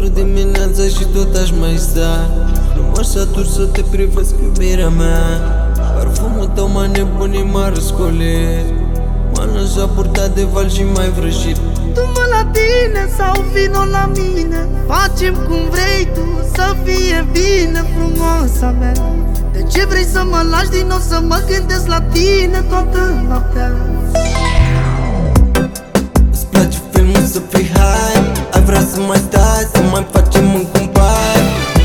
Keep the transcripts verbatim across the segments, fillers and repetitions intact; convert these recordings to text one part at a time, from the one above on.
dimineața și tot aș mai sta. Nu mă satur să te privesc, iubirea mea. Parfumul tău m-a nebunit, m-a răscolit, m-a lăsat purtat de val și mai vrăjit. Du-mă la tine sau vino la mine, facem cum vrei tu, să fie bine, frumoasa mea. De ce vrei să mă lași din nou, să mă gândesc la tine toată noaptea? Îți place filmul să fii high, ai vrea să mai stai, să mai facem în cumpari.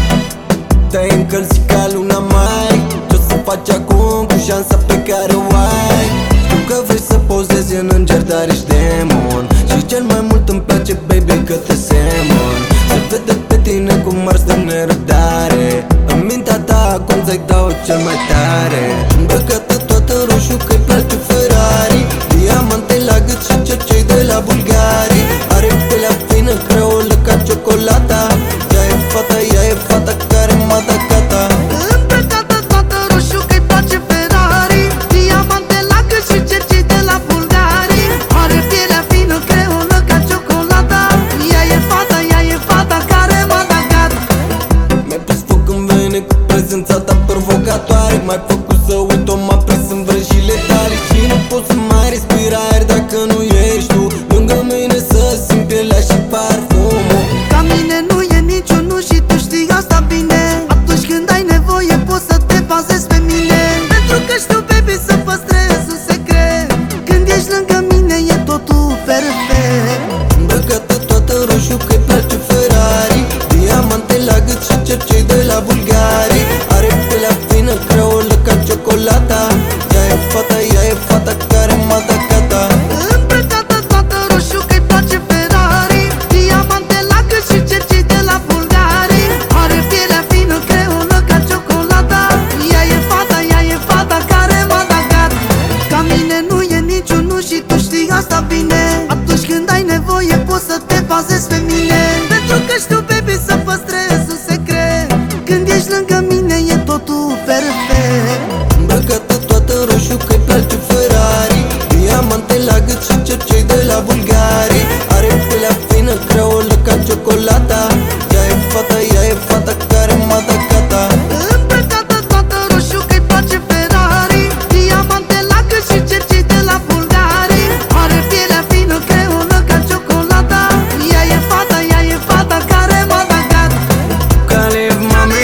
Te-ai încălzit ca luna mai, ce-o să faci acum cu șansa pe care o ai? Știu că vrei să pozezi în înger, dar ești demon. Și cel mai mult îmi place, baby, că te semăn. Se vede pe tine cum ars de nerăbdare. În mintea ta acum ți-ai dau cel mai tare. Îmbrăcată toată în roșu că-i place Ferrari, diamante la gât și cercei de la Bulgari. Are pelea fină, creolă ca ciocolata. Ea e fata, ea e fata care m-a dat gata. Îmbrăcată toată roșu că-i place Ferrari, diamante la gât și cercei de la Bulgari. Are pielea fină, creolă ca ciocolata. Ea e fata, ea e fata care m-a dat gata. Mi-ai pus foc în vene cu prezența ta provocatoare. M-ai făcut să uit, o m-a prins în vrăjile tale. Și nu pot să mai respir aer dacă nu ești tu lângă mine, să simt pielea și parfumul. Ca mine nu e niciunul și tu știi asta bine. Atunci când ai nevoie poți să te bazezi pe mine, pentru că știu, baby, să păstrez un secret. Când ești lângă mine e totul perfect. Îmbrăcată toată în roșu că-i place Ferrari, diamante la gât și cercei de la Bulgari. Are pelea fină, creolă ca ciocolata. Ea e fata, ea e fata care m-a dat gata. Îmbrăcată toată roșu că-i place Ferrari, diamante la gât și cercei de la Bulgari. Are pielea fină, creolă ca ciocolata. Ea e fata, ea e fata care m-a dat gata. Ca mine nu e niciunul și tu știi asta bine. Atunci când ai nevoie poți să te bazezi pe mine, pentru că știu, baby, să păstrez un secret. Când ești lângă mine e totul perfect. Îmbrăcată toată în roșu că-i place Ferrari, diamante la gât și cercei de la Bulgari. Are pelea fină, creolă ca ciocolata. Ea e fata, ea e fata care m-a dat gata. Îmbrăcată toată roșu că-i place Ferrari, diamante la gât și cercei de la Bulgari. Are pielea fină, creolă ca ciocolata. Ea e fata, ea e fata care m-a dat gata. Caleb, mami,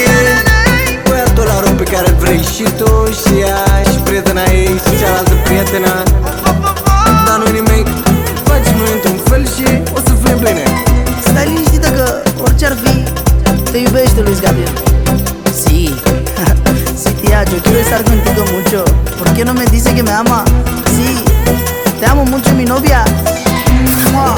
băiatul ăla rău pe care îl vrei și tu, și ea, și prietena ei, și cealaltă prietenă. Dar nu-i nimic, facem noi într-un fel și o să fim pline. Stai liniștită că orice-ar fi, te iubește Luis Gabriel. Sí, sí tía, yo quiero estar contigo mucho. ¿Por qué no me dice que me ama? Sí, te amo mucho mi novia. ¡Mua!